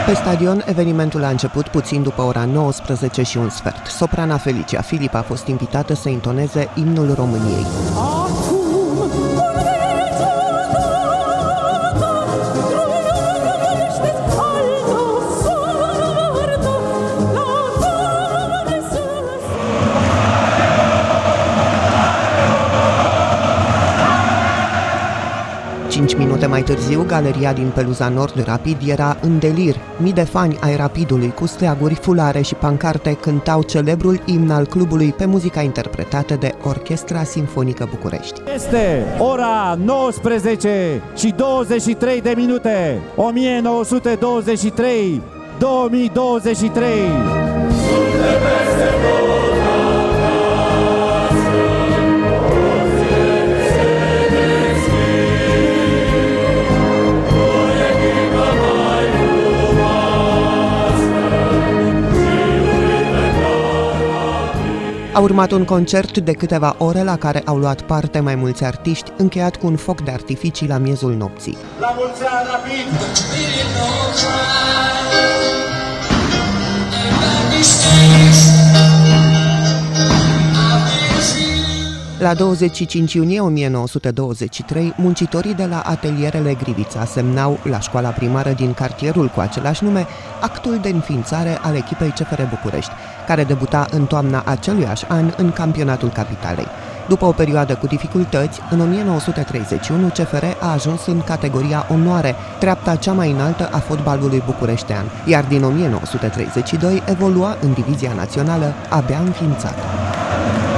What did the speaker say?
Pe stadion, evenimentul a început puțin după ora 19 și un sfert. Soprana Felicia Filip a fost invitată să intoneze imnul României. Cinci minute mai târziu, galeria din Peluza Nord Rapid era în delir. Mii de fani ai Rapidului cu steaguri, fulare și pancarte cântau celebrul imn al clubului pe muzica interpretată de Orchestra Simfonică București. Este ora 19 și 23 de minute, 1923-2023. A urmat un concert de câteva ore la care au luat parte mai mulți artiști, încheiat cu un foc de artificii la miezul nopții. La mulți ani, Rapid! La 25 iunie 1923, muncitorii de la atelierele Grivița semnau la școala primară din cartierul cu același nume actul de înființare al echipei CFR București, care debuta în toamna aceluiași an în campionatul capitalei. După o perioadă cu dificultăți, în 1931 CFR a ajuns în categoria onoare, treapta cea mai înaltă a fotbalului bucureștean, iar din 1932 evolua în divizia națională abia înființată.